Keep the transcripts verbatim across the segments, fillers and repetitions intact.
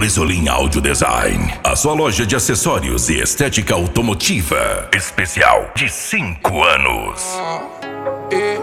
Bresolim Audio Design, a sua loja de acessórios e estética automotiva. Especial de cinco anos. E,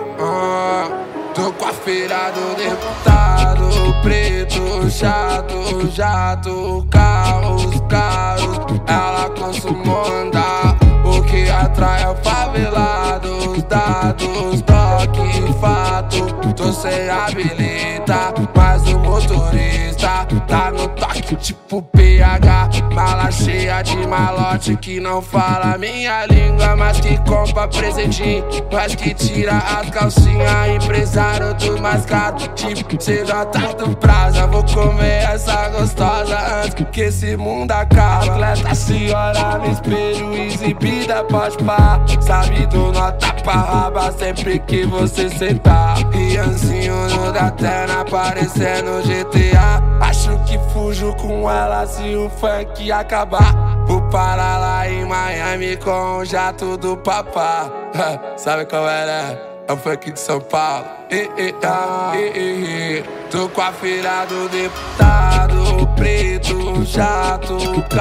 uh, tô com a feira do deputado, preto, chato, jato, carros caros. Ela costuma andar, o que atrai é favelados, dados, toque, fato. Tô sem habilita, mas o motorista tá no toque tipo P H. Mala cheia de malote que não fala minha língua, mas que compra presentinho, mas que tira as calcinhas. Empresário do mais caro, tipo cê já tá do prazo. Vou comer essa gostosa antes que esse mundo acabe. Atleta se olha no espelho, exibida pode pá. Sabe do nota pra raba sempre que você sentar. Rianzinho no Datena parecendo G T A. Acho que fujo com ela se o funk acabar. Vou parar lá em Miami com o jato do papá. Sabe qual é, né? É o funk de São Paulo. E, e, ah, e, e, e. Tô com a feira do deputado, preto, chato,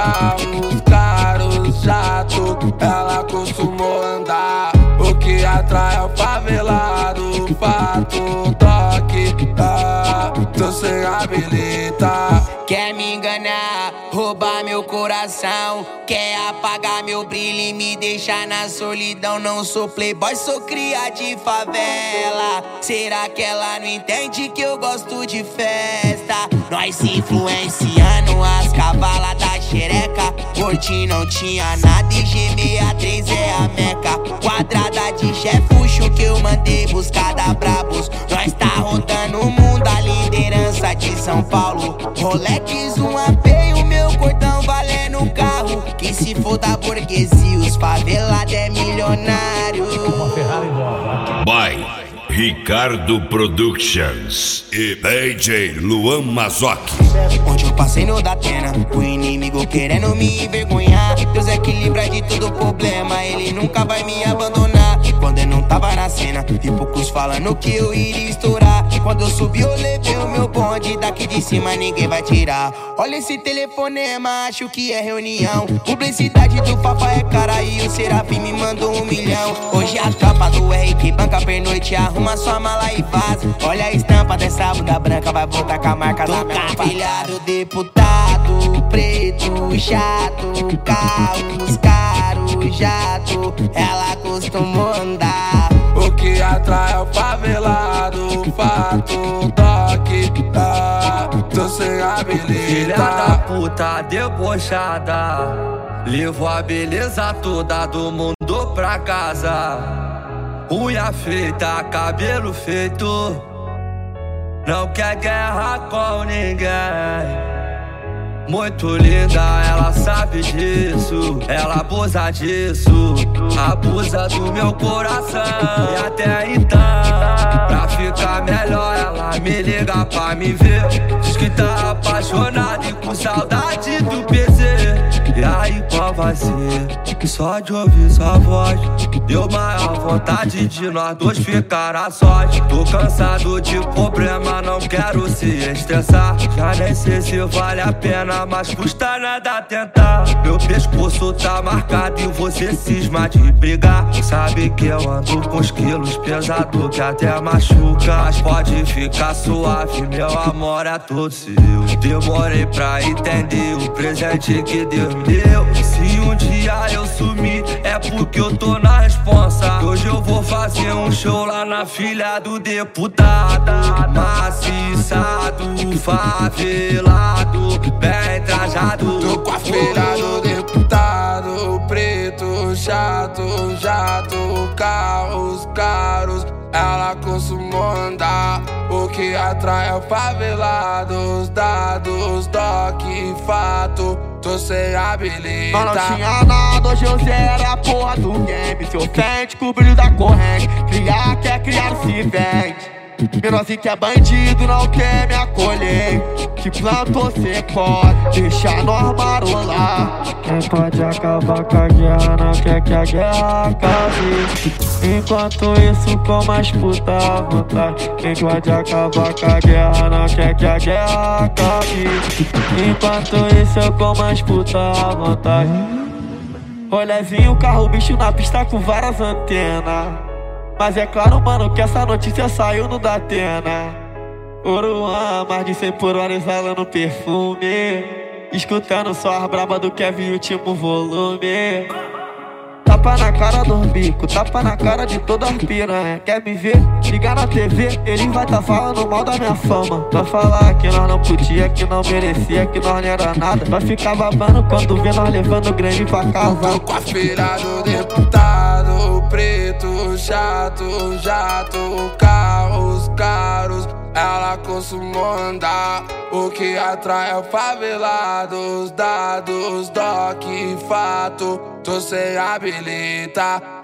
carros caros, jato. Ela costumou andar, o que atrai é o favelado, fato, toque, ah, tô sem habilita. Quer me enganar, roubar meu coração, quer apagar meu brilho e me deixar na solidão. Não sou playboy, sou cria de favela. Será que ela não entende que eu gosto de festa? Nós se influenciando as cavalas da xereca. Gordinho não tinha nada e G sessenta e três é a meca. Quadrada de chefucho que eu mandei buscar da Brabos. Nós tá rodando o mundo, a liderança de São Paulo. Rolex, um A P e o meu cordão valendo carro. Que se for da burguesia, os favelados é milionário. Uma Ferrari nova. By Ricardo Productions e D J Luan Mazoki. Onde eu passei no Datena, o inimigo querendo me envergonhar. Deus equilibra de todo problema, ele nunca vai me abandonar. Quando eu não tava na cena, e poucos falando que eu iria estourar. Quando eu subi eu levei o meu bonde, daqui de cima ninguém vai tirar. Olha esse telefonema, acho que é reunião. Publicidade do Fafá é cara e o Serafim me mandou um milhão. Hoje a tropa do R que banca pernoite, arruma sua mala e vaza. Olha a estampa dessa bunda branca, vai voltar com a marca da minha filha do deputado, preto, chato, carros caros, jato. Ela costuma andar, o que atrai é o favelado, fato, toque, ah, tô sem habilita. Filha da puta debochada, levou a beleza toda do mundo pra casa. Unha feita, cabelo feito, não quer guerra com ninguém. Muito linda, ela sabe disso, ela abusa disso, abusa do meu coração. E até então, pra ficar melhor, ela me liga pra me ver. Diz que tá apaixonada e com saudade do P Z. E aí qual vai ser? Só de ouvir sua voz deu maior vontade de nós dois ficar a sós. Tô cansado de problema, não quero se estressar. Já nem sei se vale a pena, mas custa nada tentar. Meu pescoço tá marcado e você cisma de brigar. Sabe que eu ando com os quilos pesado que até machuca. Mas pode ficar suave, meu amor é todo seu. Demorei pra entender o presente que Deus me deu. Se um dia eu sumir, é porque eu tô na responsa. Hoje eu vou fazer um show lá na filha do deputado. Maciçado, favelado, bem trajado. Tô com a feira do deputado, preto, chato, jato, carros caros. Ela costuma andar, o que atrai é o favelado, os dados, toque, fato. Tô sem habilita. Mas não tinha nada, hoje eu zero a porra do game. Se ofende com o brilho da corrente, criar quer criar se vende. Menorzinho que é bandido, não quer me acolher. Que plantou cê pode deixar nós marolar. Quem pode acabar com a guerra não quer que a guerra acabe. Enquanto isso com mais puta à vontade. Quem pode acabar com a guerra não quer que a guerra acabe. Enquanto isso eu com mais puta à vontade. Rolezinho, carro, bicho na pista com várias antenas. Mas é claro, mano, que essa notícia saiu no Datena. Oruan, mais de cem por hora exalando perfume. Escutando só as braba do Kevin, último volume. Tapa na cara do bico, tapa na cara de toda as piranha. Quer me ver? Liga na T V, ele vai tá falando mal da minha fama. Vai falar que nós não podia, que não merecia, que nós não era nada. Vai ficar babando quando vê nós levando grande pra casa. Tô com a filha do deputado, preto, chato, jato, carros caros. Ela costuma andar, o que atrai é favelados. Dados, doc, fato, tô sem habilitar.